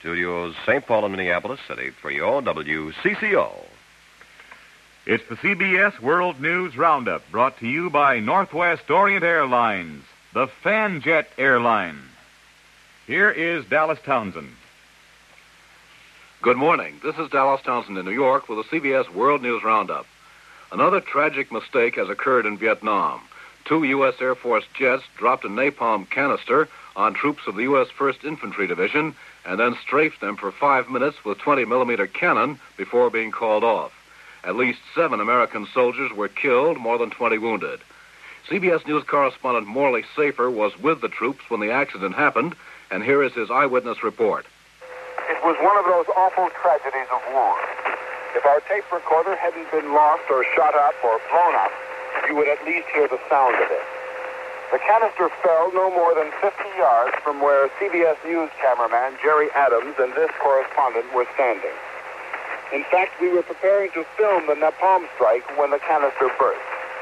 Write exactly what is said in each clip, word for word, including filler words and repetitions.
studios, Saint Paul and Minneapolis at eight thirty W C C O. It's the C B S World News Roundup, brought to you by Northwest Orient Airlines, the Fanjet airline. Here is Dallas Townsend. Good morning. This is Dallas Townsend in New York with the C B S World News Roundup. Another tragic mistake has occurred in Vietnam. Two U S Air Force jets dropped a napalm canister on troops of the U S first Infantry Division and then strafed them for five minutes with twenty millimeter cannon before being called off. At least seven American soldiers were killed, more than twenty wounded. C B S News correspondent Morley Safer was with the troops when the accident happened, and here is his eyewitness report. It was one of those awful tragedies of war. If our tape recorder hadn't been lost or shot up or blown up, you would at least hear the sound of it. The canister fell no more than fifty yards from where C B S News cameraman Jerry Adams and this correspondent were standing. In fact, we were preparing to film the napalm strike when the canister burst.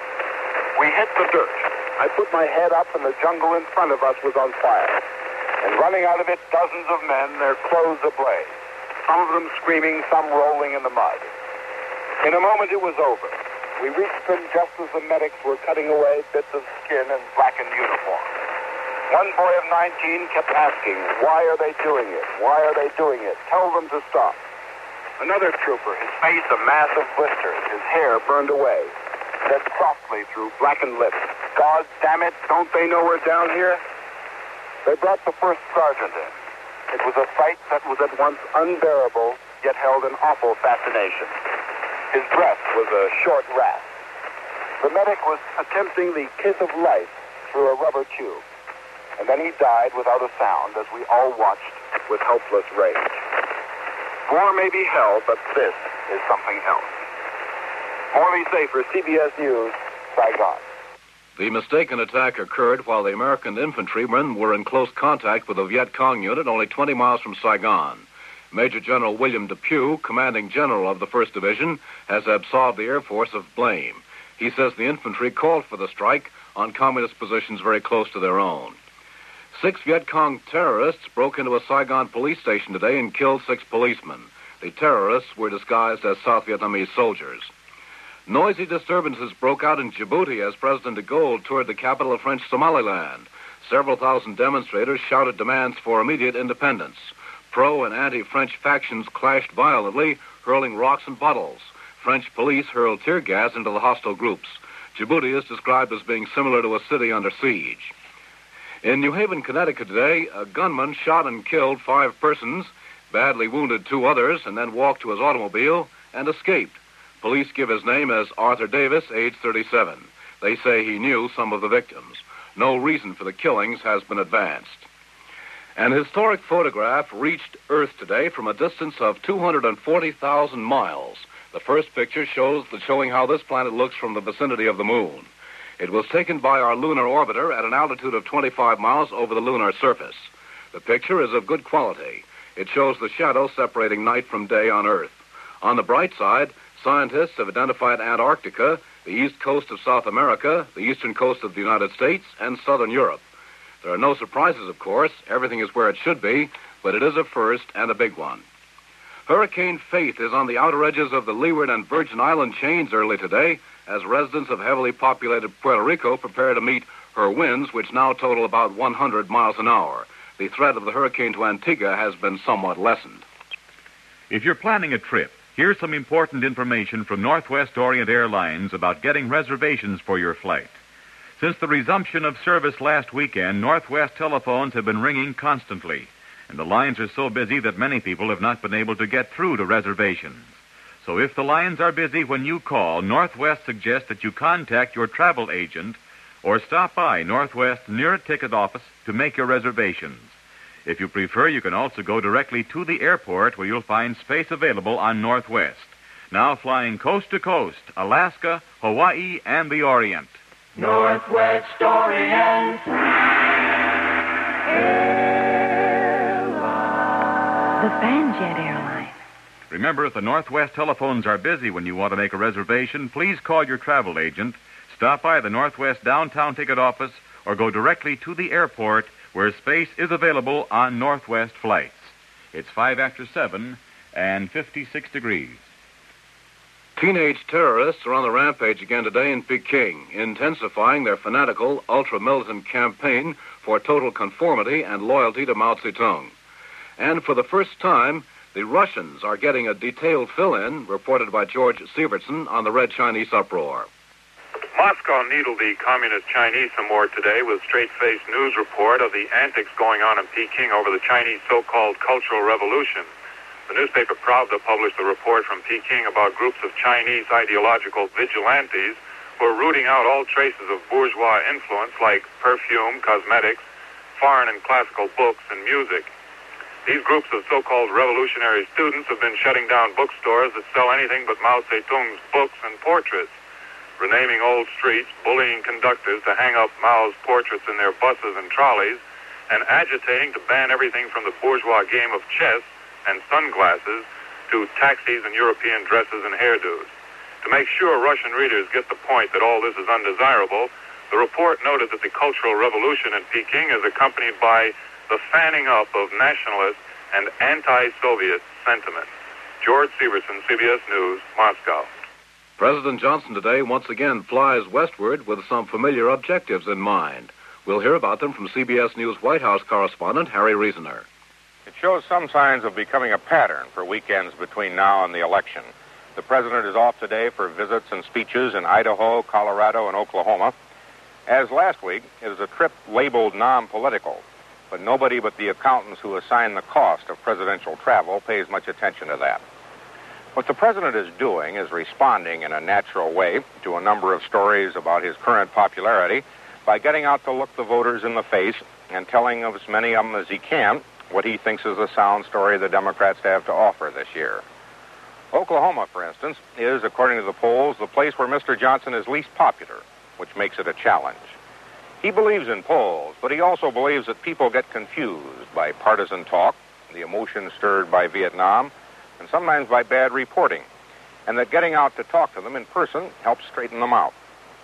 We hit the dirt. I put my head up and the jungle in front of us was on fire. And running out of it, dozens of men, their clothes ablaze. Some of them screaming, some rolling in the mud. In a moment, it was over. We reached them just as the medics were cutting away bits of skin and blackened uniforms. One boy of nineteen kept asking, why are they doing it? Why are they doing it? Tell them to stop. Another trooper, his face a mass of blisters, his hair burned away, said softly through blackened lips, God damn it, don't they know we're down here? They brought the first sergeant in. It was a sight that was at once unbearable, yet held an awful fascination. His breath was a short rasp. The medic was attempting the kiss of life through a rubber tube. And then he died without a sound as we all watched with helpless rage. War may be hell, but this is something else. Morley Safer, C B S News, Saigon. The mistaken attack occurred while the American infantrymen were in close contact with a Viet Cong unit only twenty miles from Saigon. Major General William Depew, commanding general of the first Division, has absolved the Air Force of blame. He says the infantry called for the strike on communist positions very close to their own. Six Viet Cong terrorists broke into a Saigon police station today and killed six policemen. The terrorists were disguised as South Vietnamese soldiers. Noisy disturbances broke out in Djibouti as President de Gaulle toured the capital of French Somaliland. Several thousand demonstrators shouted demands for immediate independence. Pro- and anti-French factions clashed violently, hurling rocks and bottles. French police hurled tear gas into the hostile groups. Djibouti is described as being similar to a city under siege. In New Haven, Connecticut today, a gunman shot and killed five persons, badly wounded two others, and then walked to his automobile and escaped. Police give his name as Arthur Davis, age thirty-seven. They say he knew some of the victims. No reason for the killings has been advanced. An historic photograph reached Earth today from a distance of two hundred forty thousand miles. The first picture shows the showing how this planet looks from the vicinity of the moon. It was taken by our lunar orbiter at an altitude of twenty-five miles over the lunar surface. The picture is of good quality. It shows the shadow separating night from day on Earth. On the bright side, scientists have identified Antarctica, the east coast of South America, the eastern coast of the United States, and southern Europe. There are no surprises, of course. Everything is where it should be, but it is a first and a big one. Hurricane Faith is on the outer edges of the Leeward and Virgin Island chains early today, as residents of heavily populated Puerto Rico prepare to meet her winds, which now total about one hundred miles an hour. The threat of the hurricane to Antigua has been somewhat lessened. If you're planning a trip, here's some important information from Northwest Orient Airlines about getting reservations for your flight. Since the resumption of service last weekend, Northwest telephones have been ringing constantly, and the lines are so busy that many people have not been able to get through to reservations. So if the lines are busy when you call, Northwest suggests that you contact your travel agent or stop by Northwest's nearest ticket office to make your reservations. If you prefer, you can also go directly to the airport where you'll find space available on Northwest. Now flying coast to coast, Alaska, Hawaii, and the Orient. Northwest Orient Airlines. The Fanjet Airline. Remember, if the Northwest telephones are busy when you want to make a reservation, please call your travel agent, stop by the Northwest downtown ticket office, or go directly to the airport where space is available on Northwest flights. It's five after seven and fifty-six degrees. Teenage terrorists are on the rampage again today in Peking, intensifying their fanatical, ultra-militant campaign for total conformity and loyalty to Mao Zedong. And for the first time, the Russians are getting a detailed fill-in, reported by George Sievertson on the Red Chinese uproar. Moscow needled the communist Chinese some more today with straight-faced news report of the antics going on in Peking over the Chinese so-called Cultural Revolution. The newspaper Pravda published a report from Peking about groups of Chinese ideological vigilantes who are rooting out all traces of bourgeois influence like perfume, cosmetics, foreign and classical books, and music. These groups of so-called revolutionary students have been shutting down bookstores that sell anything but Mao Zedong's books and portraits, renaming old streets, bullying conductors to hang up Mao's portraits in their buses and trolleys, and agitating to ban everything from the bourgeois game of chess and sunglasses to taxis and European dresses and hairdos. To make sure Russian readers get the point that all this is undesirable, the report noted that the Cultural Revolution in Peking is accompanied by the fanning up of nationalist and anti-Soviet sentiment. George Sievertson, C B S News, Moscow. President Johnson today once again flies westward with some familiar objectives in mind. We'll hear about them from C B S News White House correspondent Harry Reasoner. It shows some signs of becoming a pattern for weekends between now and the election. The president is off today for visits and speeches in Idaho, Colorado, and Oklahoma. As last week, it is a trip labeled non-political, but nobody but the accountants who assign the cost of presidential travel pays much attention to that. What the president is doing is responding in a natural way to a number of stories about his current popularity by getting out to look the voters in the face and telling of as many of them as he can what he thinks is a sound story the Democrats have to offer this year. Oklahoma, for instance, is, according to the polls, the place where Mister Johnson is least popular, which makes it a challenge. He believes in polls, but he also believes that people get confused by partisan talk, the emotion stirred by Vietnam, and sometimes by bad reporting, and that getting out to talk to them in person helps straighten them out.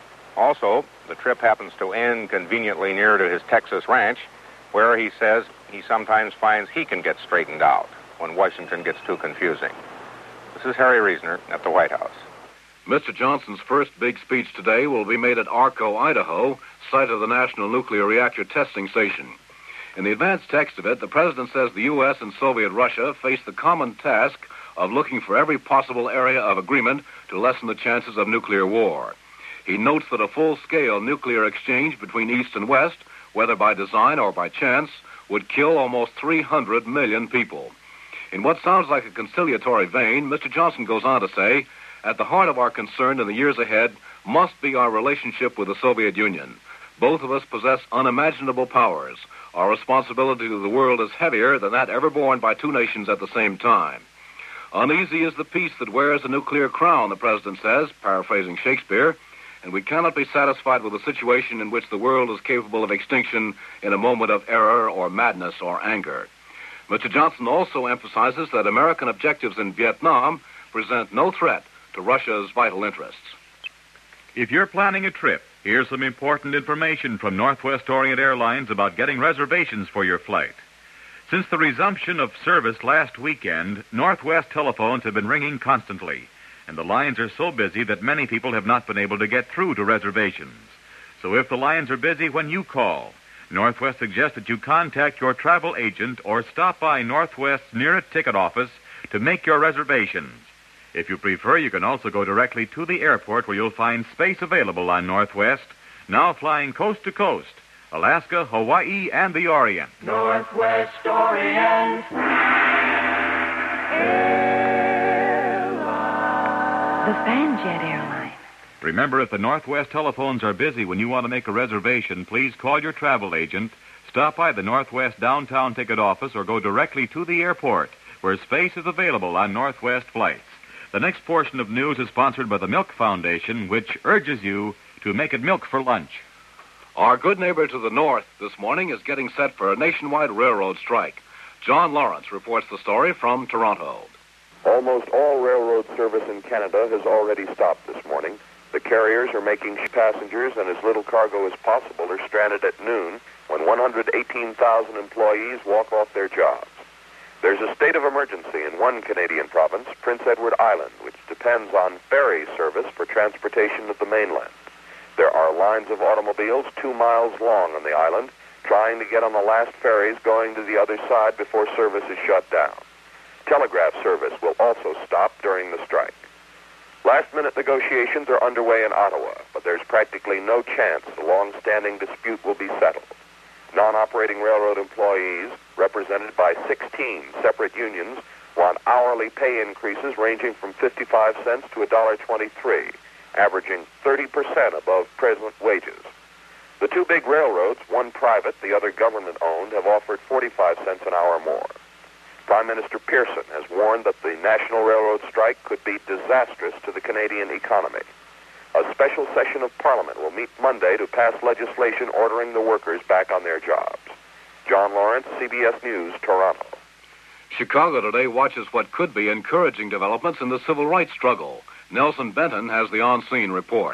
Also, the trip happens to end conveniently near to his Texas ranch, where he says he sometimes finds he can get straightened out when Washington gets too confusing. This is Harry Reasoner at the White House. Mister Johnson's first big speech today will be made at Arco, Idaho, site of the National Nuclear Reactor Testing Station. In the advance text of it, the president says the U S and Soviet Russia face the common task of looking for every possible area of agreement to lessen the chances of nuclear war. He notes that a full-scale nuclear exchange between East and West, whether by design or by chance, would kill almost three hundred million people. In what sounds like a conciliatory vein, Mister Johnson goes on to say, at the heart of our concern in the years ahead must be our relationship with the Soviet Union. Both of us possess unimaginable powers. Our responsibility to the world is heavier than that ever borne by two nations at the same time. Uneasy is the peace that wears a nuclear crown, the president says, paraphrasing Shakespeare, and we cannot be satisfied with a situation in which the world is capable of extinction in a moment of error or madness or anger. Mister Johnson also emphasizes that American objectives in Vietnam present no threat to Russia's vital interests. If you're planning a trip, here's some important information from Northwest Orient Airlines about getting reservations for your flight. Since the resumption of service last weekend, Northwest telephones have been ringing constantly, and the lines are so busy that many people have not been able to get through to reservations. So if the lines are busy when you call, Northwest suggests that you contact your travel agent or stop by Northwest's nearest ticket office to make your reservations. If you prefer, you can also go directly to the airport where you'll find space available on Northwest, now flying coast to coast, Alaska, Hawaii, and the Orient. Northwest Orient Airlines. The Fanjet Airline. Remember, if the Northwest telephones are busy when you want to make a reservation, please call your travel agent, stop by the Northwest downtown ticket office, or go directly to the airport where space is available on Northwest flights. The next portion of news is sponsored by the Milk Foundation, which urges you to make it milk for lunch. Our good neighbor to the north this morning is getting set for a nationwide railroad strike. John Lawrence reports the story from Toronto. Almost all railroad service in Canada has already stopped this morning. The carriers are making passengers and as little cargo as possible are stranded at noon when one hundred eighteen thousand employees walk off their jobs. There's a state of emergency in one Canadian province, Prince Edward Island, which depends on ferry service for transportation to the mainland. There are lines of automobiles two miles long on the island, trying to get on the last ferries going to the other side before service is shut down. Telegraph service will also stop during the strike. Last-minute negotiations are underway in Ottawa, but there's practically no chance the long-standing dispute will be settled. Non-operating railroad employees, represented by sixteen separate unions, want hourly pay increases ranging from fifty-five cents to one dollar twenty-three, averaging thirty percent above present wages. The two big railroads, one private, the other government-owned, have offered forty-five cents an hour more. Prime Minister Pearson has warned that the National Railroad strike could be disastrous to the Canadian economy. A special session of Parliament will meet Monday to pass legislation ordering the workers back on their jobs. John Lawrence, C B S News, Toronto. Chicago today watches what could be encouraging developments in the civil rights struggle. Nelson Benton has the on-scene report.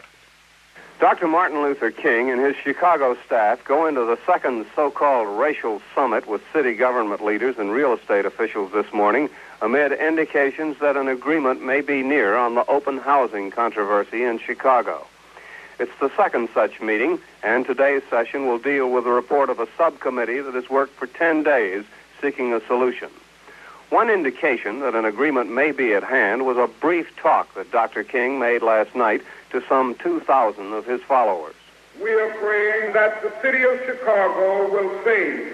Doctor Martin Luther King and his Chicago staff go into the second so-called racial summit with city government leaders and real estate officials this morning amid indications that an agreement may be near on the open housing controversy in Chicago. It's the second such meeting, and today's session will deal with a report of a subcommittee that has worked for ten days seeking a solution. One indication that an agreement may be at hand was a brief talk that Doctor King made last night to some two thousand of his followers. We are praying that the city of Chicago will say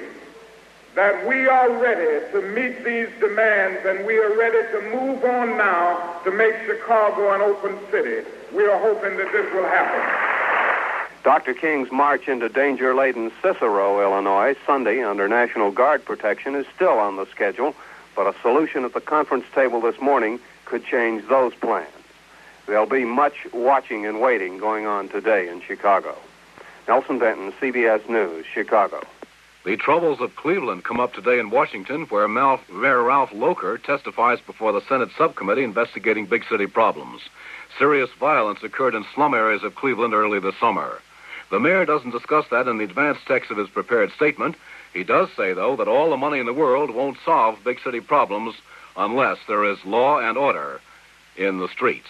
that we are ready to meet these demands and we are ready to move on now to make Chicago an open city. We are hoping that this will happen. Doctor King's march into danger-laden Cicero, Illinois, Sunday under National Guard protection is still on the schedule, but a solution at the conference table this morning could change those plans. There'll be much watching and waiting going on today in Chicago. Nelson Benton, C B S News, Chicago. The troubles of Cleveland come up today in Washington, where Mayor Ralph Locher testifies before the Senate subcommittee investigating big city problems. Serious violence occurred in slum areas of Cleveland early this summer. The mayor doesn't discuss that in the advance text of his prepared statement. He does say, though, that all the money in the world won't solve big city problems unless there is law and order in the streets.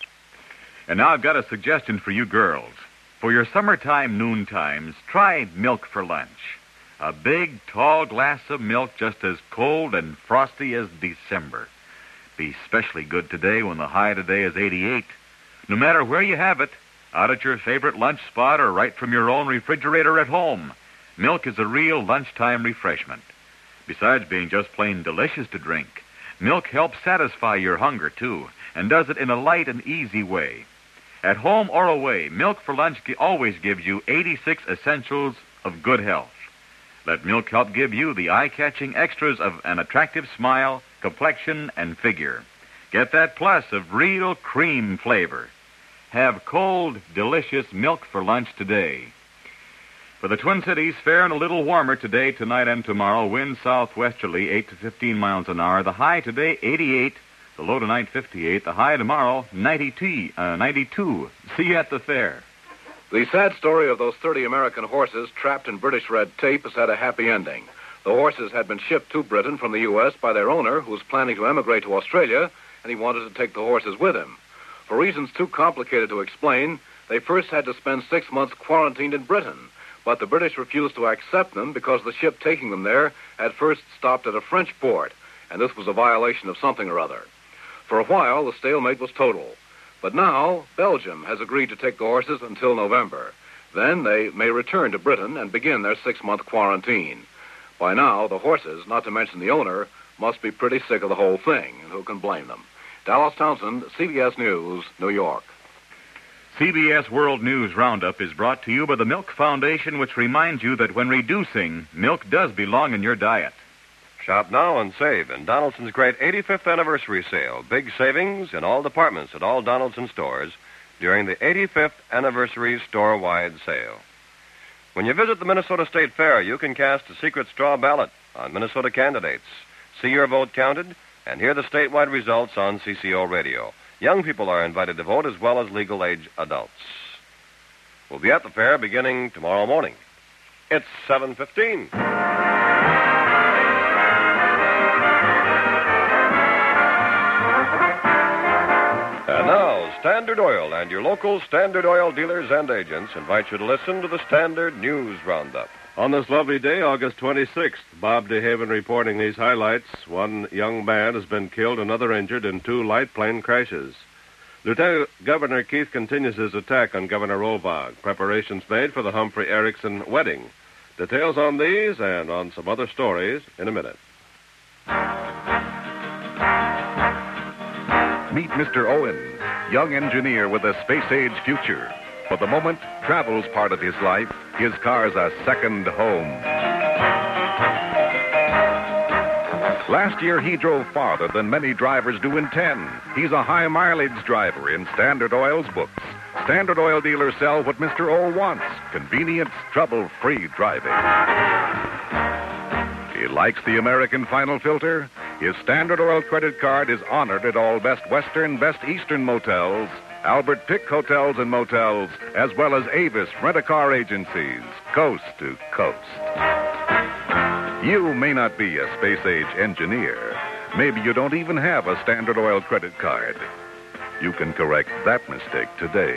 And now I've got a suggestion for you girls. For your summertime noon times, try milk for lunch. A big, tall glass of milk just as cold and frosty as December. Be especially good today when the high today is eighty-eight. No matter where you have it, out at your favorite lunch spot or right from your own refrigerator at home, milk is a real lunchtime refreshment. Besides being just plain delicious to drink, milk helps satisfy your hunger, too, and does it in a light and easy way. At home or away, milk for lunch always gives you eighty-six essentials of good health. Let milk help give you the eye-catching extras of an attractive smile, complexion, and figure. Get that plus of real cream flavor. Have cold, delicious milk for lunch today. For the Twin Cities, fair and a little warmer today, tonight, and tomorrow. Wind southwesterly, eight to fifteen miles an hour. The high today, eighty-eight. The low tonight, fifty-eight. The high tomorrow, ninety-two. Uh, ninety-two. See you at the fair. The sad story of those thirty American horses trapped in British red tape has had a happy ending. The horses had been shipped to Britain from the U S by their owner, who was planning to emigrate to Australia, and he wanted to take the horses with him. For reasons too complicated to explain, they first had to spend six months quarantined in Britain, but the British refused to accept them because the ship taking them there had first stopped at a French port, and this was a violation of something or other. For a while, the stalemate was total. But now, Belgium has agreed to take the horses until November. Then they may return to Britain and begin their six-month quarantine. By now, the horses, not to mention the owner, must be pretty sick of the whole thing, and who can blame them? Dallas Townsend, C B S News, New York. C B S World News Roundup is brought to you by the Milk Foundation, which reminds you that when reducing, milk does belong in your diet. Shop now and save in Donaldson's great eighty-fifth anniversary sale. Big savings in all departments at all Donaldson stores during the eighty-fifth anniversary store-wide sale. When you visit the Minnesota State Fair, you can cast a secret straw ballot on Minnesota candidates, see your vote counted, and hear the statewide results on C C O Radio. Young people are invited to vote as well as legal-age adults. We'll be at the fair beginning tomorrow morning. It's seven fifteen. Standard Oil and your local Standard Oil dealers and agents invite you to listen to the Standard News Roundup. On this lovely day, August twenty-sixth, Bob DeHaven reporting these highlights. One young man has been killed, another injured in two light plane crashes. Lieutenant Governor Keith continues his attack on Governor Rovag. Preparations made for the Humphrey Erickson wedding. Details on these and on some other stories in a minute. Meet Mister Owen, young engineer with a space-age future. For the moment, travel's part of his life. His car's a second home. Last year, he drove farther than many drivers do in ten. He's a high-mileage driver in Standard Oil's books. Standard Oil dealers sell what Mister O wants, convenience, trouble-free driving. He likes the American Final Filter. His Standard Oil credit card is honored at all Best Western, Best Eastern motels, Albert Pick hotels and motels, as well as Avis rent-a-car agencies, coast to coast. You may not be a space-age engineer. Maybe you don't even have a Standard Oil credit card. You can correct that mistake today.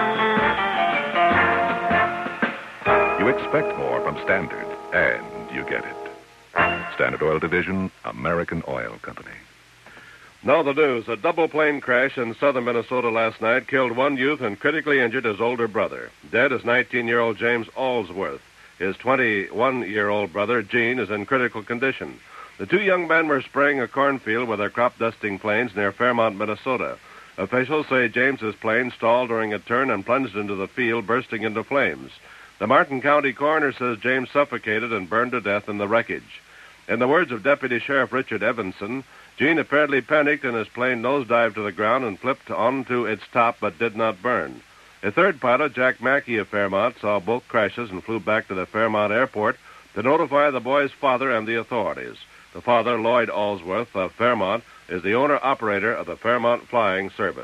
You expect more from Standard, and you get it. Standard Oil Division, American Oil Company. Now the news. A double plane crash in southern Minnesota last night killed one youth and critically injured his older brother. Dead is nineteen-year-old James Allsworth. His twenty-one-year-old brother, Gene, is in critical condition. The two young men were spraying a cornfield with their crop-dusting planes near Fairmont, Minnesota. Officials say James's plane stalled during a turn and plunged into the field, bursting into flames. The Martin County coroner says James suffocated and burned to death in the wreckage. In the words of Deputy Sheriff Richard Evanson, Gene apparently panicked and his plane nosedived to the ground and flipped onto its top but did not burn. A third pilot, Jack Mackey of Fairmont, saw both crashes and flew back to the Fairmont airport to notify the boy's father and the authorities. The father, Lloyd Allsworth of Fairmont, is the owner-operator of the Fairmont Flying Service.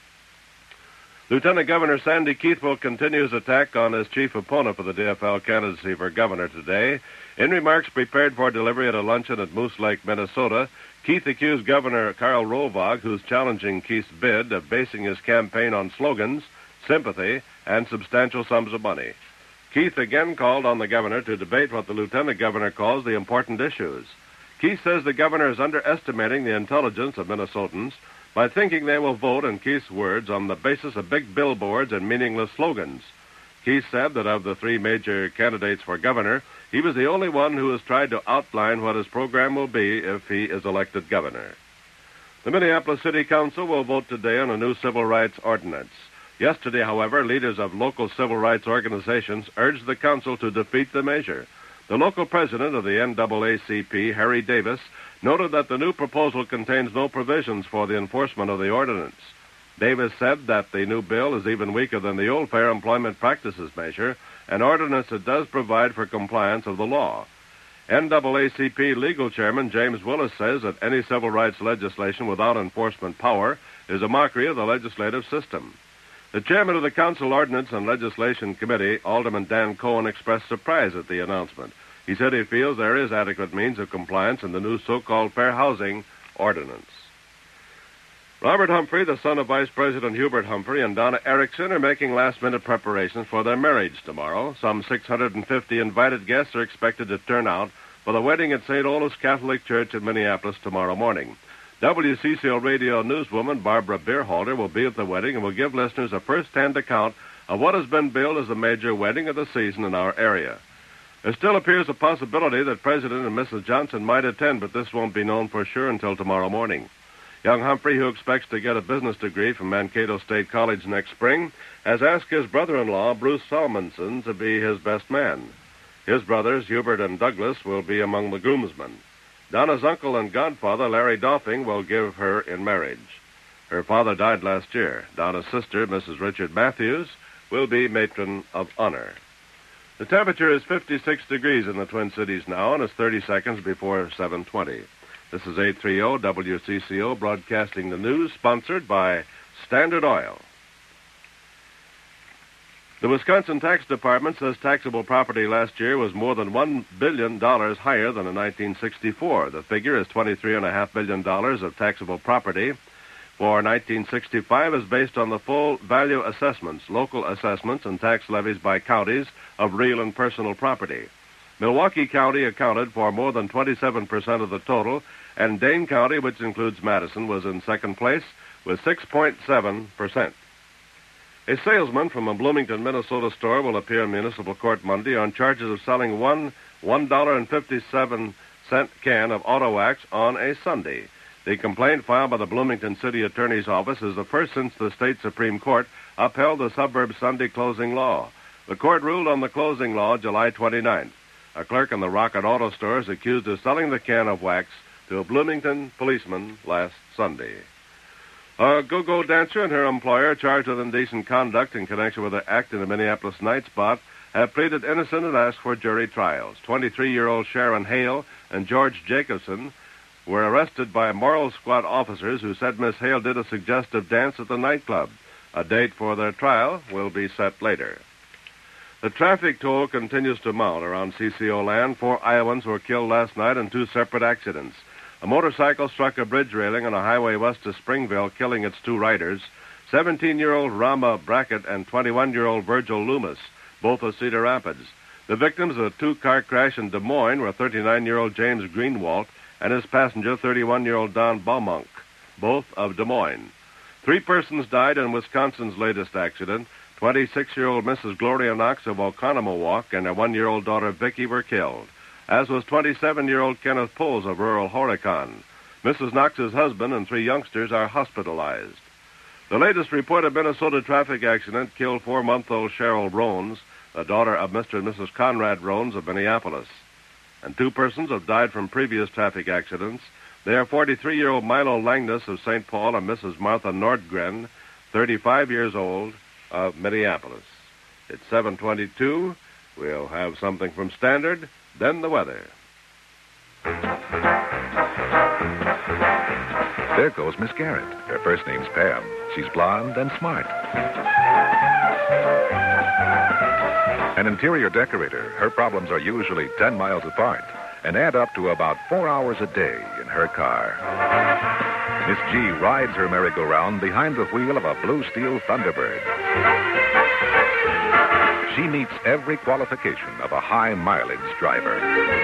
Lieutenant Governor Sandy Keith will continue his attack on his chief opponent for the D F L candidacy for governor today. In remarks prepared for delivery at a luncheon at Moose Lake, Minnesota, Keith accused Governor Karl Rovag, who's challenging Keith's bid, of basing his campaign on slogans, sympathy, and substantial sums of money. Keith again called on the governor to debate what the lieutenant governor calls the important issues. Keith says the governor is underestimating the intelligence of Minnesotans by thinking they will vote, in Keith's words, on the basis of big billboards and meaningless slogans. Keith said that of the three major candidates for governor, he was the only one who has tried to outline what his program will be if he is elected governor. The Minneapolis City Council will vote today on a new civil rights ordinance. Yesterday, however, leaders of local civil rights organizations urged the council to defeat the measure. The local president of the N double A C P, Harry Davis, noted that the new proposal contains no provisions for the enforcement of the ordinance. Davis said that the new bill is even weaker than the old Fair Employment Practices measure, an ordinance that does provide for compliance of the law. N double A C P legal chairman James Willis says that any civil rights legislation without enforcement power is a mockery of the legislative system. The chairman of the Council Ordinance and Legislation Committee, Alderman Dan Cohen, expressed surprise at the announcement. He said he feels there is adequate means of compliance in the new so-called Fair Housing Ordinance. Robert Humphrey, the son of Vice President Hubert Humphrey, and Donna Erickson are making last-minute preparations for their marriage tomorrow. Some six hundred fifty invited guests are expected to turn out for the wedding at Saint Olaf's Catholic Church in Minneapolis tomorrow morning. W C C O radio newswoman Barbara Beerhalter will be at the wedding and will give listeners a first-hand account of what has been billed as the major wedding of the season in our area. There still appears a possibility that President and Missus Johnson might attend, but this won't be known for sure until tomorrow morning. Young Humphrey, who expects to get a business degree from Mankato State College next spring, has asked his brother-in-law, Bruce Salmonson, to be his best man. His brothers, Hubert and Douglas, will be among the groomsmen. Donna's uncle and godfather, Larry Doffing, will give her in marriage. Her father died last year. Donna's sister, Missus Richard Matthews, will be matron of honor. The temperature is fifty-six degrees in the Twin Cities now, and it's thirty seconds before seven twenty. This is eight thirty W C C O broadcasting the news, sponsored by Standard Oil. The Wisconsin Tax Department says taxable property last year was more than one billion dollars higher than in nineteen sixty-four. The figure is twenty-three point five billion dollars of taxable property, for nineteen sixty-five is based on the full value assessments, local assessments, and tax levies by counties of real and personal property. Milwaukee County accounted for more than twenty-seven percent of the total, and Dane County, which includes Madison, was in second place with six point seven percent. A salesman from a Bloomington, Minnesota store will appear in municipal court Monday on charges of selling one one dollar and fifty-seven cent can of auto wax on a Sunday. The complaint filed by the Bloomington City Attorney's Office is the first since the state Supreme Court upheld the suburb Sunday closing law. The court ruled on the closing law July twenty-ninth. A clerk in the Rocket Auto store is accused of selling the can of wax to a Bloomington policeman last Sunday. A go-go dancer and her employer, charged with indecent conduct in connection with their act in the Minneapolis Night Spot, have pleaded innocent and asked for jury trials. twenty-three-year-old Sharon Hale and George Jacobson were arrested by moral squad officers who said Miss Hale did a suggestive dance at the nightclub. A date for their trial will be set later. The traffic toll continues to mount around C C O land. Four Iowans were killed last night in two separate accidents. A motorcycle struck a bridge railing on a highway west of Springville, killing its two riders, seventeen-year-old Rama Brackett and twenty-one-year-old Virgil Loomis, both of Cedar Rapids. The victims of a two-car crash in Des Moines were thirty-nine-year-old James Greenwalt and his passenger, thirty-one-year-old Don Baumunk, both of Des Moines. Three persons died in Wisconsin's latest accident. twenty-six-year-old Missus Gloria Knox of Oconomowoc and her one-year-old daughter Vicky were killed, as was twenty-seven-year-old Kenneth Poles of rural Horicon. Missus Knox's husband and three youngsters are hospitalized. The latest reported Minnesota traffic accident killed four-month-old Cheryl Rones, the daughter of Mister and Missus Conrad Rones of Minneapolis. And two persons have died from previous traffic accidents. They are forty-three-year-old Milo Langness of Saint Paul and Missus Martha Nordgren, thirty-five years old, of Minneapolis. It's seven twenty-two. We'll have something from Standard, then the weather. There goes Miss Garrett. Her first name's Pam. She's blonde and smart. An interior decorator. Her problems are usually ten miles apart and add up to about four hours a day in her car. Miss G rides her merry-go-round behind the wheel of a blue steel Thunderbird. She meets every qualification of a high-mileage driver.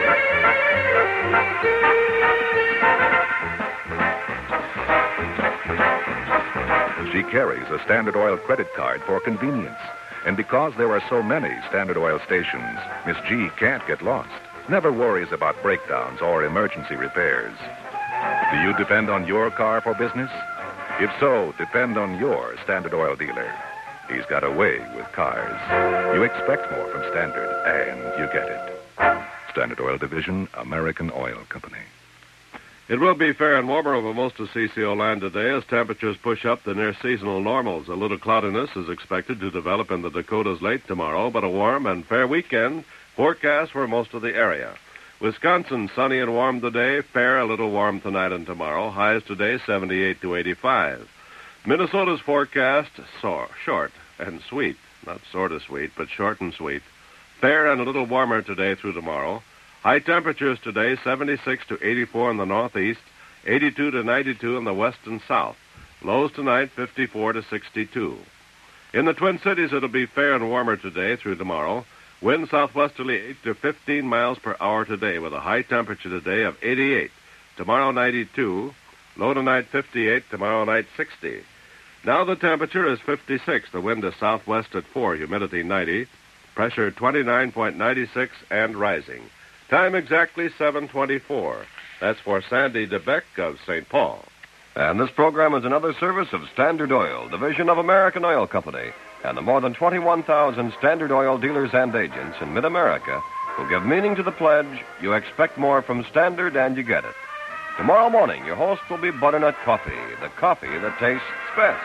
She carries a Standard Oil credit card for convenience. And because there are so many Standard Oil stations, Miss G can't get lost. Never worries about breakdowns or emergency repairs. Do you depend on your car for business? If so, depend on your Standard Oil dealer. He's got a way with cars. You expect more from Standard, and you get it. Standard Oil Division, American Oil Company. It will be fair and warmer over most of C C O land today as temperatures push up the near seasonal normals. A little cloudiness is expected to develop in the Dakotas late tomorrow, but a warm and fair weekend forecast for most of the area. Wisconsin, sunny and warm today, fair, a little warm tonight and tomorrow. Highs today, seventy-eight to eighty-five. Minnesota's forecast, so, short and sweet. Not sort of sweet, but short and sweet. Fair and a little warmer today through tomorrow. High temperatures today, seventy-six to eighty-four in the northeast, eighty-two to ninety-two in the west and south. Lows tonight, fifty-four to sixty-two. In the Twin Cities, it'll be fair and warmer today through tomorrow. Wind southwesterly eight to fifteen miles per hour today with a high temperature today of eighty-eight. Tomorrow, ninety-two. Low tonight, fifty-eight. Tomorrow night, sixty. Now the temperature is fifty-six. The wind is southwest at four. Humidity ninety. Pressure twenty-nine point nine six and rising. Time exactly seven twenty-four. That's for Sandy DeBeck of Saint Paul. And this program is another service of Standard Oil, division of American Oil Company, and the more than twenty-one thousand Standard Oil dealers and agents in mid-America who give meaning to the pledge, you expect more from Standard and you get it. Tomorrow morning, your host will be Butternut Coffee, the coffee that tastes best.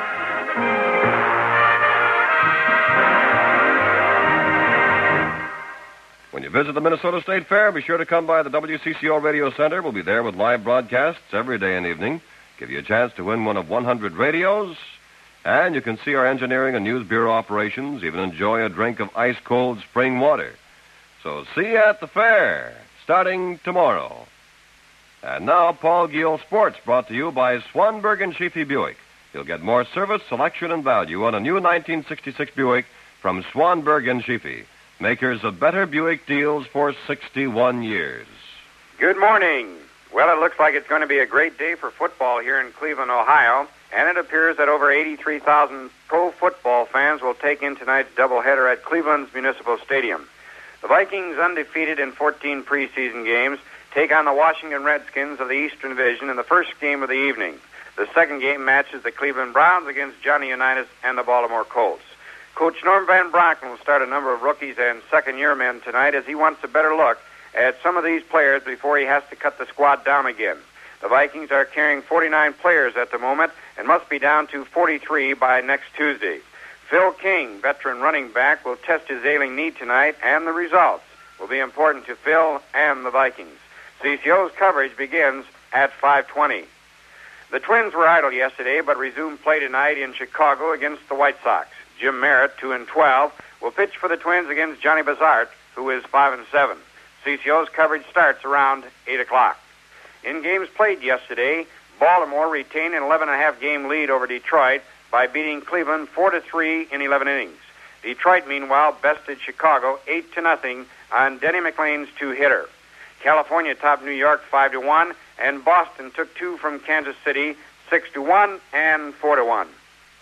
When you visit the Minnesota State Fair, be sure to come by the W C C O Radio Center. We'll be there with live broadcasts every day and evening. Give you a chance to win one of one hundred radios. And you can see our engineering and news bureau operations, even enjoy a drink of ice-cold spring water. So see you at the fair, starting tomorrow. And now, Paul Giel Sports, brought to you by Swanberg and Sheafy Buick. You'll get more service, selection, and value on a new nineteen sixty-six Buick from Swanberg and Sheafy, makers of better Buick deals for sixty-one years. Good morning. Well, it looks like it's going to be a great day for football here in Cleveland, Ohio, and it appears that over eighty-three thousand pro football fans will take in tonight's doubleheader at Cleveland's Municipal Stadium. The Vikings, undefeated in fourteen preseason games, take on the Washington Redskins of the Eastern Division in the first game of the evening. The second game matches the Cleveland Browns against Johnny Unitas and the Baltimore Colts. Coach Norm Van Bronken will start a number of rookies and second-year men tonight as he wants a better look at some of these players before he has to cut the squad down again. The Vikings are carrying forty-nine players at the moment and must be down to forty-three by next Tuesday. Phil King, veteran running back, will test his ailing knee tonight, and the results will be important to Phil and the Vikings. C C O's coverage begins at five twenty. The Twins were idle yesterday, but resumed play tonight in Chicago against the White Sox. Jim Merritt, two and twelve, will pitch for the Twins against Johnny Bazart, who is five and seven. C C O's coverage starts around eight o'clock. In games played yesterday, Baltimore retained an eleven and a half game lead over Detroit by beating Cleveland four to three in eleven innings. Detroit, meanwhile, bested Chicago eight to nothing on Denny McLain's two-hitter. California topped New York five to one, and Boston took two from Kansas City six to one and four to one.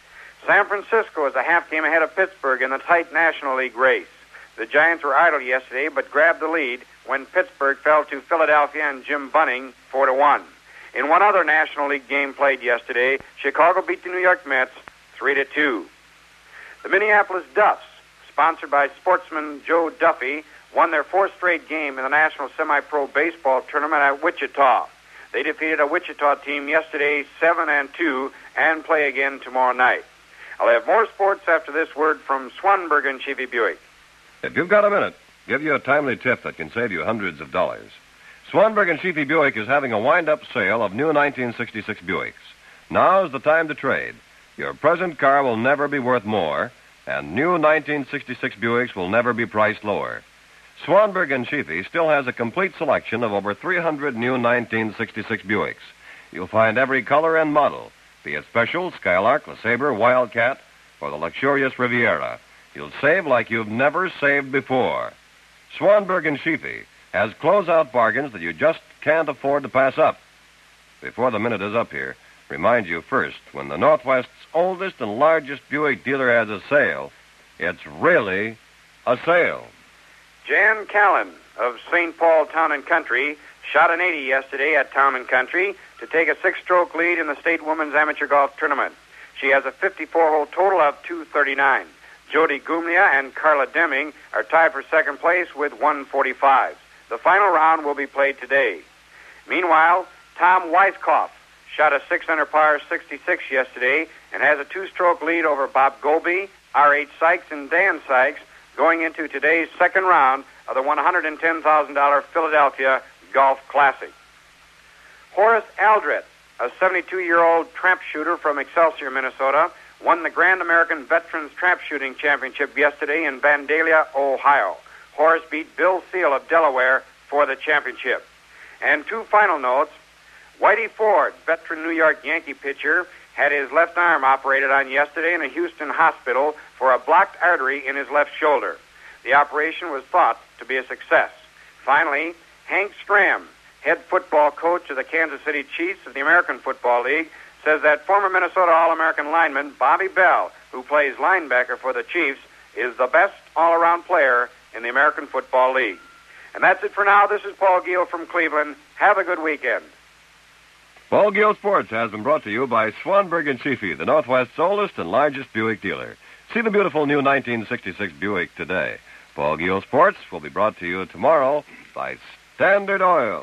San Francisco is a half game ahead of Pittsburgh in the tight National League race. The Giants were idle yesterday but grabbed the lead when Pittsburgh fell to Philadelphia and Jim Bunning four to one. In one other National League game played yesterday, Chicago beat the New York Mets three to two. The Minneapolis Duffs, sponsored by sportsman Joe Duffy, won their fourth straight game in the National Semi-Pro Baseball Tournament at Wichita. They defeated a Wichita team yesterday seven and two and play again tomorrow night. I'll have more sports after this word from Swanberg and Sheafy Buick. If you've got a minute, give you a timely tip that can save you hundreds of dollars. Swanberg and Sheafy Buick is having a wind-up sale of new nineteen sixty-six Buicks. Now's the time to trade. Your present car will never be worth more, and new nineteen sixty-six Buicks will never be priced lower. Swanberg and Sheafy still has a complete selection of over three hundred new nineteen sixty-six Buicks. You'll find every color and model, be it Special, Skylark, LeSabre, Wildcat, or the luxurious Riviera. You'll save like you've never saved before. Swanberg and Sheafy has closeout bargains that you just can't afford to pass up. Before the minute is up here, remind you first, when the Northwest's oldest and largest Buick dealer has a sale, it's really a sale. Jan Callan of Saint Paul Town and Country shot an eighty yesterday at Town and Country to take a six-stroke lead in the state women's amateur golf tournament. She has a fifty-four hole total of two thirty-nine. Jody Gumlia and Carla Deming are tied for second place with one forty-five. The final round will be played today. Meanwhile, Tom Weiskopf shot a six under par sixty-six yesterday and has a two-stroke lead over Bob Golby, R H Sykes, and Dan Sykes going into today's second round of the one hundred ten thousand dollars Philadelphia Golf Classic. Horace Aldrett, a seventy-two-year-old trap shooter from Excelsior, Minnesota, won the Grand American Veterans Trap Shooting Championship yesterday in Vandalia, Ohio. Horace beat Bill Seal of Delaware for the championship. And two final notes. Whitey Ford, veteran New York Yankee pitcher, had his left arm operated on yesterday in a Houston hospital for a blocked artery in his left shoulder. The operation was thought to be a success. Finally, Hank Stram, head football coach of the Kansas City Chiefs of the American Football League, says that former Minnesota All-American lineman Bobby Bell, who plays linebacker for the Chiefs, is the best all-around player in the American Football League. And that's it for now. This is Paul Giel from Cleveland. Have a good weekend. Paul Giel Sports has been brought to you by Swanberg and Sheafy, the Northwest's oldest and largest Buick dealer. See the beautiful new nineteen sixty-six Buick today. Paul Giel Sports will be brought to you tomorrow by Standard Oil.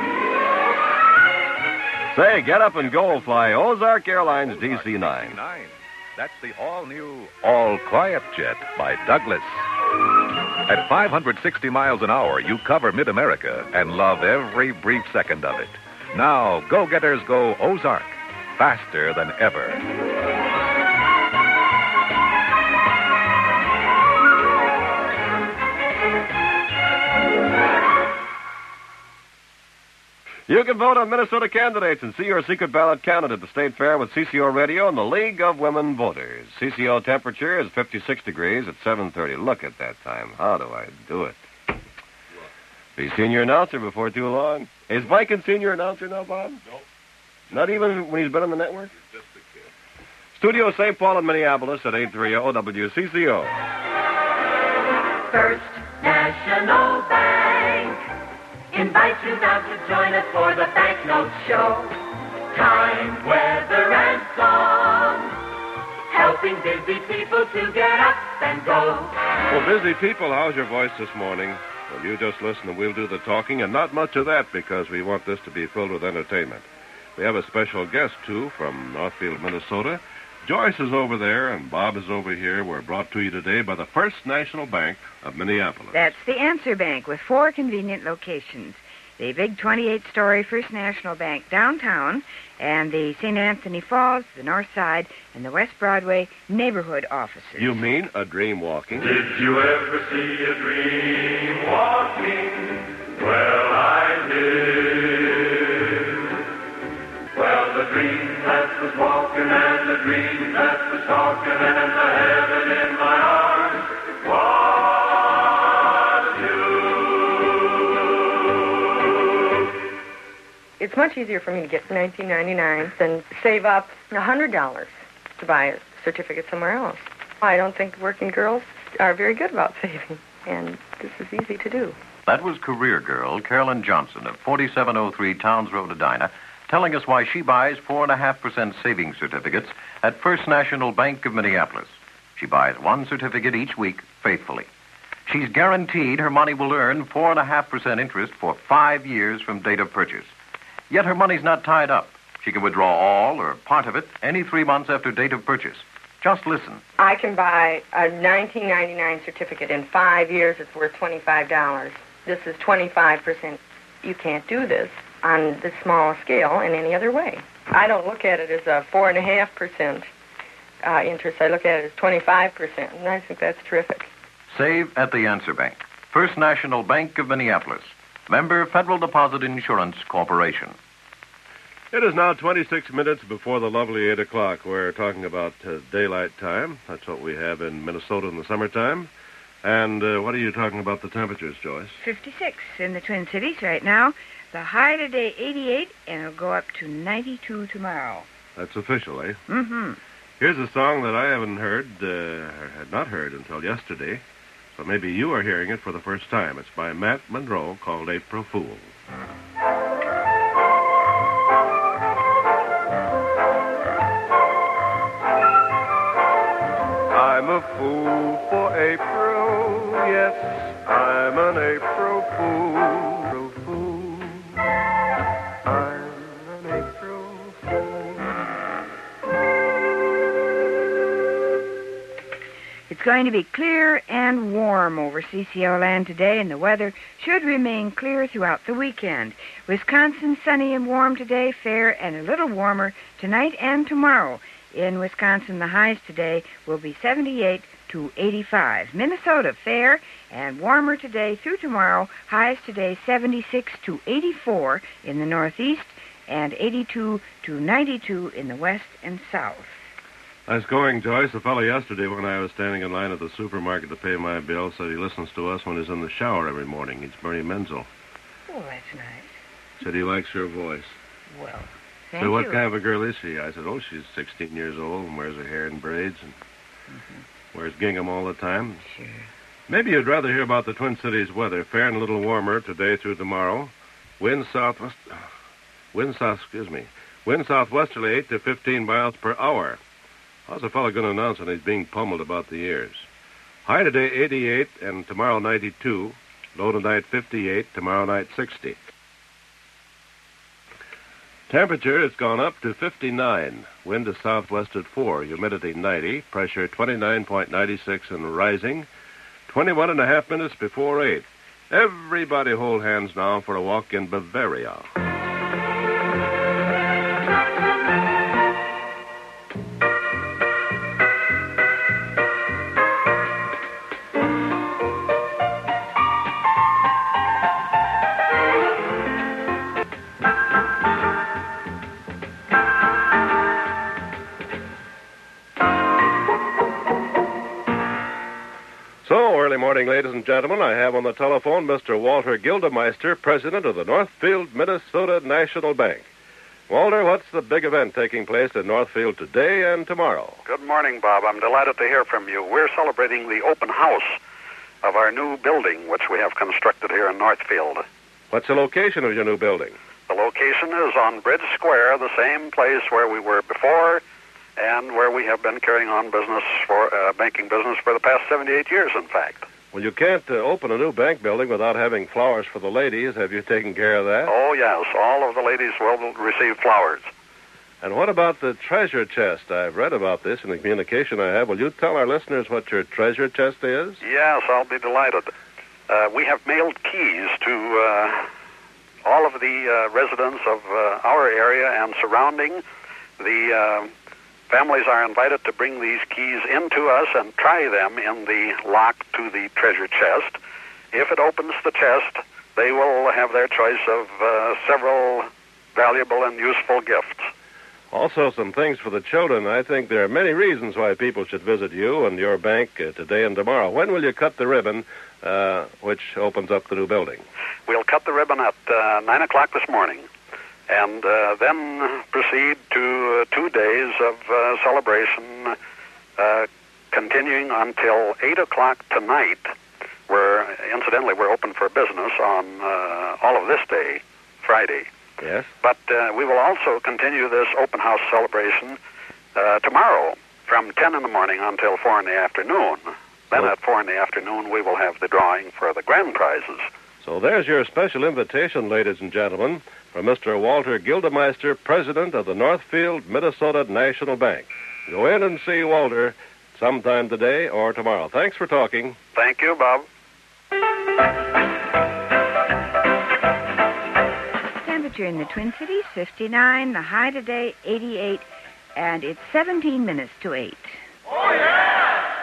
Say, get up and go fly Ozark Airlines D C nine. That's the all-new All-Quiet Jet by Douglas. At five hundred sixty miles an hour, you cover mid-America and love every brief second of it. Now, go-getters go Ozark, faster than ever. You can vote on Minnesota candidates and see your secret ballot counted at the State Fair with C C O Radio and the League of Women Voters. C C O temperature is fifty-six degrees at seven thirty. Look at that time. How do I do it? Be senior announcer before too long. Is Mike a senior announcer now, Bob? No. Not even when he's been on the network? Just a kid. Studio Saint Paul and Minneapolis at eight thirty W C C O. First National Bank invites you now to join us for the Banknote Show. Time, weather, and song, helping busy people to get up and go. Well, busy people, how's your voice this morning? Well, you just listen and we'll do the talking, and not much of that because we want this to be filled with entertainment. We have a special guest, too, from Northfield, Minnesota. Joyce is over there, and Bob is over here. We're brought to you today by the First National Bank of Minneapolis. That's the Answer Bank with four convenient locations. The big twenty-eight story First National Bank downtown and the Saint Anthony Falls, the North Side, and the West Broadway neighborhood offices. You mean a dream walking? Did you ever see a dream walking? Well, I did. Well, the dream that was walking and the dream that was talking and the heaven in my arms was you. It's much easier for me to get nineteen ninety-nine than save up one hundred dollars to buy a certificate somewhere else. I don't think working girls are very good about saving, and this is easy to do. That was career girl Carolyn Johnson of forty-seven oh three Towns Road, Edina, telling us why she buys four point five percent savings certificates at First National Bank of Minneapolis. She buys one certificate each week faithfully. She's guaranteed her money will earn four point five percent interest for five years from date of purchase. Yet her money's not tied up. She can withdraw all or part of it any three months after date of purchase. Just listen. I can buy a nineteen ninety-nine certificate in five years. It's worth twenty-five dollars. This is twenty-five percent. You can't do this on this small scale in any other way. I don't look at it as a four point five percent uh, interest. I look at it as twenty-five percent, and I think that's terrific. Save at the Answer Bank. First National Bank of Minneapolis. Member Federal Deposit Insurance Corporation. It is now twenty-six minutes before the lovely eight o'clock. We're talking about uh, daylight time. That's what we have in Minnesota in the summertime. And uh, what are you talking about the temperatures, Joyce? fifty-six in the Twin Cities right now. The high today, eighty-eight, and it'll go up to ninety-two tomorrow. That's official, eh? Mm-hmm. Here's a song that I haven't heard, uh, or had not heard until yesterday. So maybe you are hearing it for the first time. It's by Matt Monroe, called April Fool. I'm a fool for April, yes, I'm an April fool. April fool. I'm an April fool. It's going to be clear and warm over C C O land today, and the weather should remain clear throughout the weekend. Wisconsin, sunny and warm today, fair and a little warmer tonight and tomorrow. In Wisconsin, the highs today will be seventy-eight to eighty-five. Minnesota, fair and warmer today through tomorrow. Highs today seventy-six to eighty-four in the northeast and eighty-two to ninety-two in the west and south. Nice going, Joyce. A fellow yesterday when I was standing in line at the supermarket to pay my bill said he listens to us when he's in the shower every morning. It's Bernie Menzel. Oh, that's nice. Said he likes your voice. Well, thank So what you. kind of a girl is she? I said, oh, she's sixteen years old and wears her hair in braids and Mm-hmm. wears gingham all the time. Sure. Maybe you'd rather hear about the Twin Cities weather. Fair and a little warmer today through tomorrow. Wind southwest... Wind south... Excuse me. Wind southwesterly eight to fifteen miles per hour. How's a fellow going to announce when he's being pummeled about the ears? High today eighty-eight and tomorrow ninety-two. Low tonight fifty-eight, tomorrow night sixty. Temperature has gone up to fifty-nine. Wind is southwest at four. Humidity ninety. Pressure twenty-nine point nine six and rising. twenty-one and a half minutes before eight. Everybody hold hands now for a walk in Bavaria. So, early morning, ladies and gentlemen, I have on the telephone Mister Walter Gildemeister, president of the Northfield, Minnesota National Bank. Walter, what's the big event taking place in Northfield today and tomorrow? Good morning, Bob. I'm delighted to hear from you. We're celebrating the open house of our new building, which we have constructed here in Northfield. What's the location of your new building? The location is on Bridge Square, the same place where we were before and where we have been carrying on business for uh, banking business for the past seventy-eight years, in fact. Well, you can't uh, open a new bank building without having flowers for the ladies. Have you taken care of that? Oh, yes. All of the ladies will receive flowers. And what about the treasure chest? I've read about this in the communication I have. Will you tell our listeners what your treasure chest is? Yes, I'll be delighted. Uh, we have mailed keys to uh, all of the uh, residents of uh, our area and surrounding. The uh, families are invited to bring these keys into us and try them in the lock to the treasure chest. If it opens the chest, they will have their choice of uh, several valuable and useful gifts. Also, some things for the children. I think there are many reasons why people should visit you and your bank uh, today and tomorrow. When will you cut the ribbon, uh, which opens up the new building? We'll cut the ribbon at uh, nine o'clock this morning, and uh, then proceed to uh, two days of uh, celebration, uh, continuing until eight o'clock tonight, where, incidentally, we're open for business on uh, all of this day, Friday. Yes. But uh, we will also continue this open house celebration uh, tomorrow from ten in the morning until four in the afternoon. Then at four in the afternoon, we will have the drawing for the grand prizes. So there's your special invitation, ladies and gentlemen, from Mister Walter Gildemeister, president of the Northfield, Minnesota National Bank. Go in and see Walter sometime today or tomorrow. Thanks for talking. Thank you, Bob. Temperature in the Twin Cities, fifty-nine. The high today, eighty-eight. And it's seventeen minutes to eight. Oh, yeah!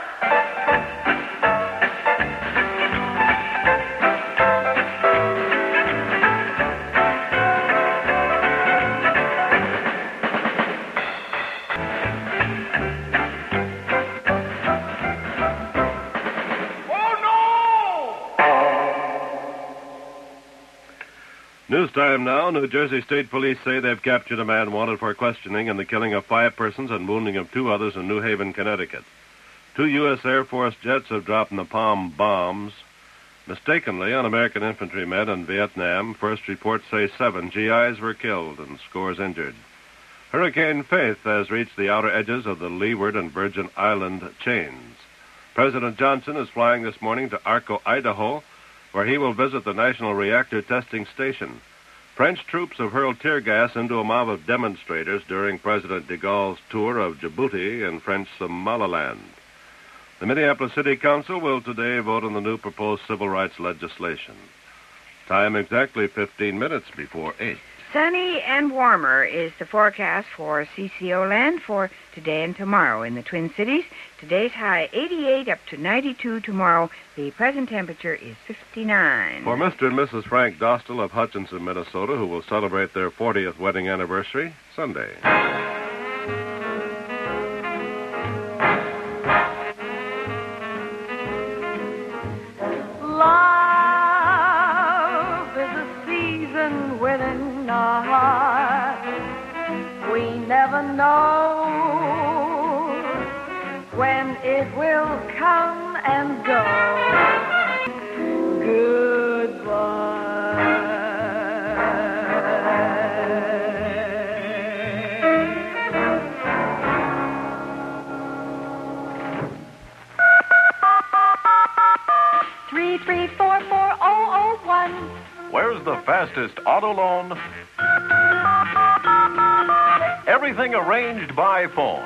News time now. New Jersey State Police say they've captured a man wanted for questioning in the killing of five persons and wounding of two others in New Haven, Connecticut. Two U S Air Force jets have dropped napalm bombs mistakenly on American infantrymen in Vietnam. First reports say seven G Is were killed and scores injured. Hurricane Faith has reached the outer edges of the Leeward and Virgin Island chains. President Johnson is flying this morning to Arco, Idaho, where he will visit the National Reactor Testing Station. French troops have hurled tear gas into a mob of demonstrators during President de Gaulle's tour of Djibouti and French Somaliland. The Minneapolis City Council will today vote on the new proposed civil rights legislation. Time exactly fifteen minutes before eight. Sunny and warmer is the forecast for C C O land for today and tomorrow in the Twin Cities. Today's high eighty-eight up to ninety-two. Tomorrow, the present temperature is fifty-nine. For Mister and Missus Frank Dostal of Hutchinson, Minnesota, who will celebrate their fortieth wedding anniversary Sunday. Love is a season within our heart. We never know when it will come and go. Three, three, four, four, oh, oh, one. Where's the fastest auto loan? Everything arranged by phone.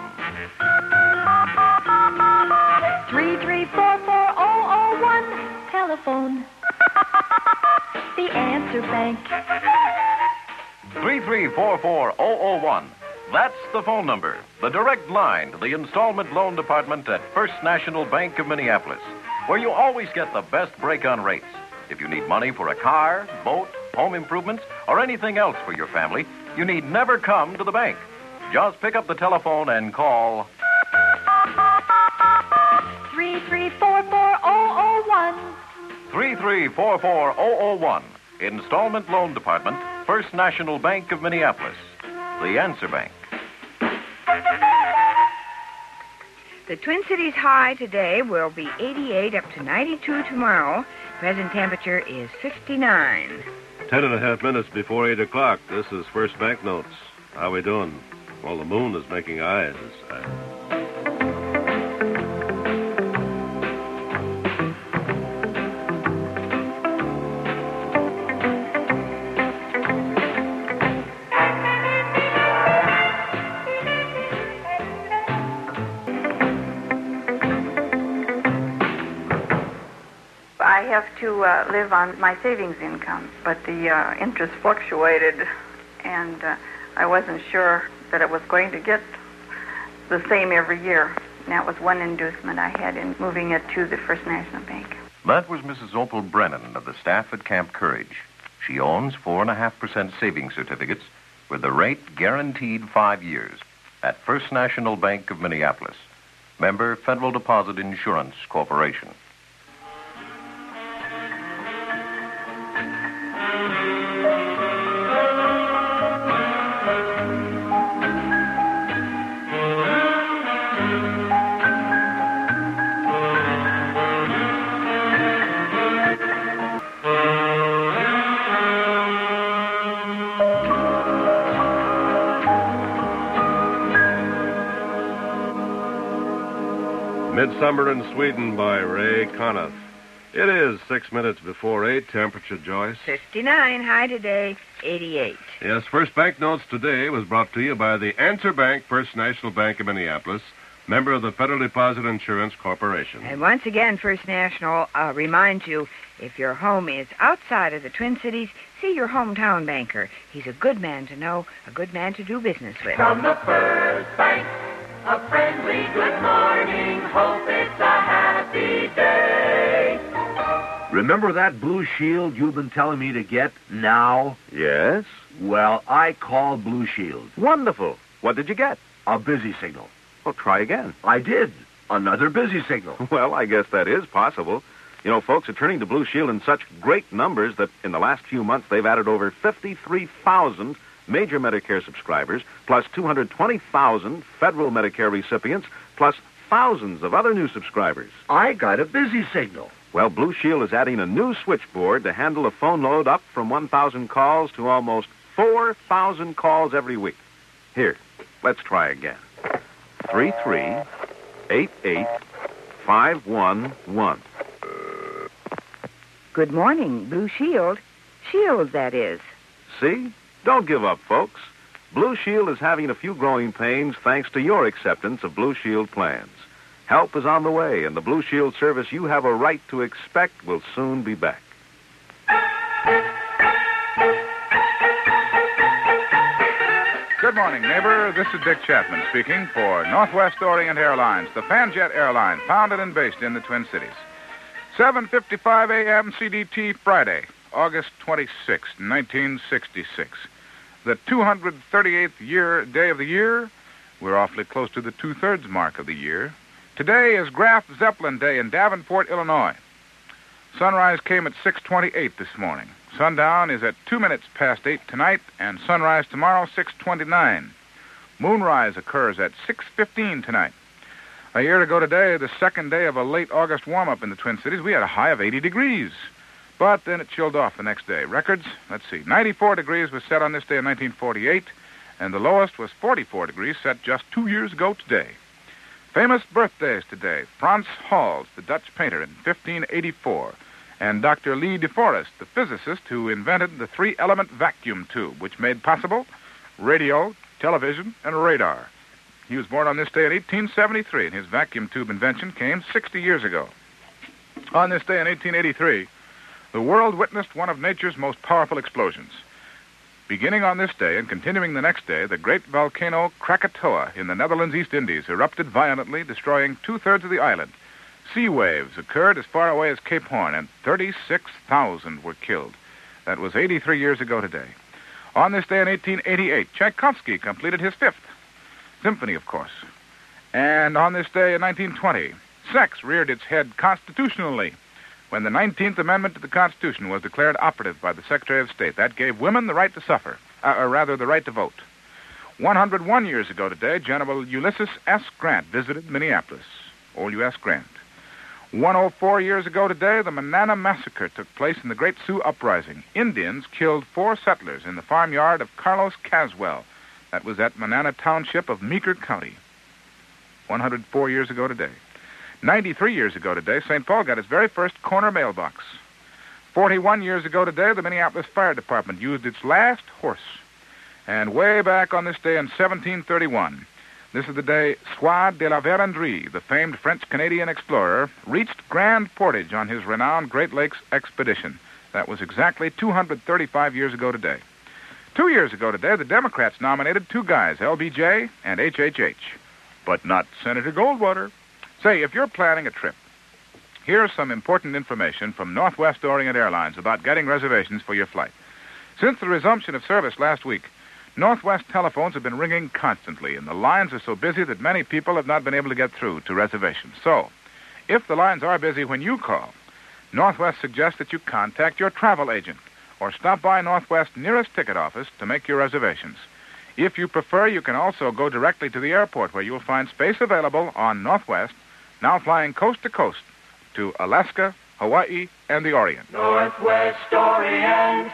Three, three, four, four, oh, oh, one. Telephone. The answer bank. three three four four oh oh one. That's the phone number, the direct line to the installment loan department at First National Bank of Minneapolis, where you always get the best break on rates. If you need money for a car, boat, home improvements, or anything else for your family, you need never come to the bank. Just pick up the telephone and call Three, three, four, four, oh, oh. three three four four zero zero one. Installment Loan Department, First National Bank of Minneapolis. The Answer Bank. The Twin Cities high today will be eighty-eight up to ninety-two tomorrow. Present temperature is fifty-nine. Ten and a half minutes before eight o'clock. This is First Banknotes. How we doing? Well, the moon is making eyes. I... I have to uh, live on my savings income, but the uh, interest fluctuated, and uh, I wasn't sure that it was going to get the same every year. And that was one inducement I had in moving it to the First National Bank. That was Missus Opal Brennan of the staff at Camp Courage. She owns four point five percent savings certificates with the rate guaranteed five years at First National Bank of Minneapolis. Member Federal Deposit Insurance Corporation. Midsummer in Sweden by Ray Conniff. It is six minutes before eight. Temperature, Joyce? fifty-nine. High today, eighty-eight. Yes, First Banknotes today was brought to you by the Answer Bank, First National Bank of Minneapolis, member of the Federal Deposit Insurance Corporation. And once again, First National uh, reminds you, if your home is outside of the Twin Cities, see your hometown banker. He's a good man to know, a good man to do business with. From the First Bank, a friendly good morning. Hope it's a happy day. Remember that Blue Shield you've been telling me to get now? Yes? Well, I called Blue Shield. Wonderful. What did you get? A busy signal. Well, try again. I did. Another busy signal. Well, I guess that is possible. You know, folks are turning to Blue Shield in such great numbers that in the last few months they've added over fifty-three thousand major Medicare subscribers, plus two hundred twenty thousand federal Medicare recipients, plus thousands of other new subscribers. I got a busy signal. Well, Blue Shield is adding a new switchboard to handle a phone load up from one thousand calls to almost four thousand calls every week. Here, let's try again. three three eight eight five one one. Good morning, Blue Shield. Shield, that is. See? Don't give up, folks. Blue Shield is having a few growing pains thanks to your acceptance of Blue Shield plans. Help is on the way, and the Blue Shield service you have a right to expect will soon be back. Good morning, neighbor. This is Dick Chapman speaking for Northwest Orient Airlines, the Fanjet airline founded and based in the Twin Cities. seven fifty-five a.m. C D T Friday, August twenty-sixth, nineteen sixty-six. The two hundred thirty-eighth year day of the year. We're awfully close to the two-thirds mark of the year. Today is Graf Zeppelin Day in Davenport, Illinois. Sunrise came at six twenty-eight this morning. Sundown is at two minutes past eight tonight, and sunrise tomorrow, six twenty-nine. Moonrise occurs at six fifteen tonight. A year ago today, the second day of a late August warm-up in the Twin Cities, we had a high of eighty degrees. But then it chilled off the next day. Records, let's see, ninety-four degrees was set on this day in nineteen forty-eight, and the lowest was forty-four degrees set just two years ago today. Famous birthdays today. Frans Hals, the Dutch painter, in fifteen eighty-four, and Doctor Lee De Forest, the physicist who invented the three-element vacuum tube, which made possible radio, television, and radar. He was born on this day in eighteen seventy-three, and his vacuum tube invention came sixty years ago. On this day in eighteen eighty-three, the world witnessed one of nature's most powerful explosions. Beginning on this day and continuing the next day, the great volcano Krakatoa in the Netherlands East Indies erupted violently, destroying two-thirds of the island. Sea waves occurred as far away as Cape Horn, and thirty-six thousand were killed. That was eighty-three years ago today. On this day in eighteen eighty-eight, Tchaikovsky completed his fifth symphony, of course. And on this day in nineteen twenty, sex reared its head constitutionally when the nineteenth Amendment to the Constitution was declared operative by the Secretary of State. That gave women the right to suffer, uh, or rather the right to vote. one hundred one years ago today, General Ulysses S. Grant visited Minneapolis. Old U S. Grant. one hundred four years ago today, the Manana Massacre took place in the Great Sioux Uprising. Indians killed four settlers in the farmyard of Carlos Caswell. That was at Manana Township of Meeker County. one hundred four years ago today. ninety-three years ago today, Saint Paul got its very first corner mailbox. forty-one years ago today, the Minneapolis Fire Department used its last horse. And way back on this day in seventeen thirty-one, this is the day Suard de la Vérendrye, the famed French-Canadian explorer, reached Grand Portage on his renowned Great Lakes expedition. That was exactly two hundred thirty-five years ago today. Two years ago today, the Democrats nominated two guys, L B J and H H H, but not Senator Goldwater. Say, if you're planning a trip, here's some important information from Northwest Orient Airlines about getting reservations for your flight. Since the resumption of service last week, Northwest telephones have been ringing constantly, and the lines are so busy that many people have not been able to get through to reservations. So, if the lines are busy when you call, Northwest suggests that you contact your travel agent or stop by Northwest's nearest ticket office to make your reservations. If you prefer, you can also go directly to the airport where you will find space available on Northwest, now flying coast to coast to Alaska, Hawaii, and the Orient. Northwest Orient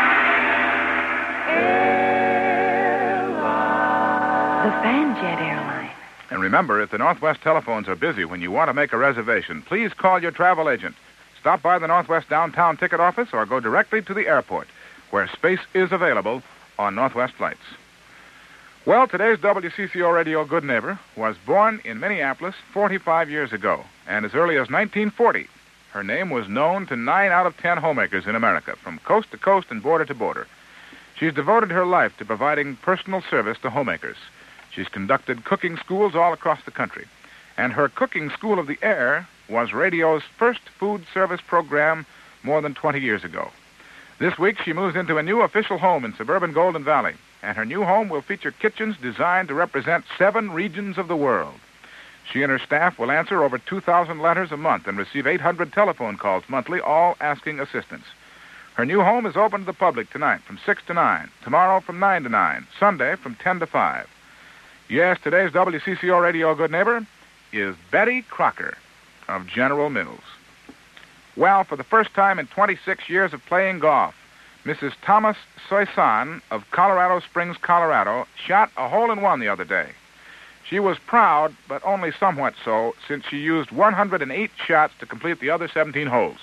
The Fanjet Airline. And remember, if the Northwest telephones are busy when you want to make a reservation, please call your travel agent. Stop by the Northwest downtown ticket office or go directly to the airport, where space is available on Northwest flights. Well, today's W C C O Radio Good Neighbor was born in Minneapolis forty-five years ago, and as early as nineteen forty, her name was known to nine out of ten homemakers in America, from coast to coast and border to border. She's devoted her life to providing personal service to homemakers. She's conducted cooking schools all across the country, and her Cooking School of the Air was radio's first food service program more than twenty years ago. This week, she moves into a new official home in suburban Golden Valley, and her new home will feature kitchens designed to represent seven regions of the world. She and her staff will answer over two thousand letters a month and receive eight hundred telephone calls monthly, all asking assistance. Her new home is open to the public tonight from six to nine, tomorrow from nine to nine, Sunday from ten to five. Yes, today's W C C O Radio Good Neighbor is Betty Crocker of General Mills. Well, for the first time in twenty-six years of playing golf, Missus Thomas Soisan of Colorado Springs, Colorado, shot a hole-in-one the other day. She was proud, but only somewhat so, since she used one hundred eight shots to complete the other seventeen holes.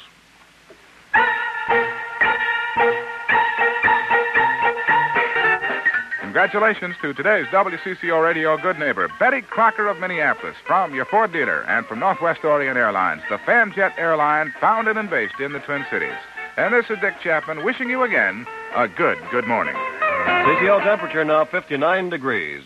Congratulations to today's W C C O Radio Good Neighbor, Betty Crocker of Minneapolis, from your Ford dealer, and from Northwest Orient Airlines, the Fanjet airline founded and based in the Twin Cities. And this is Dick Chapman wishing you again a good, good morning. C C L temperature now fifty-nine degrees.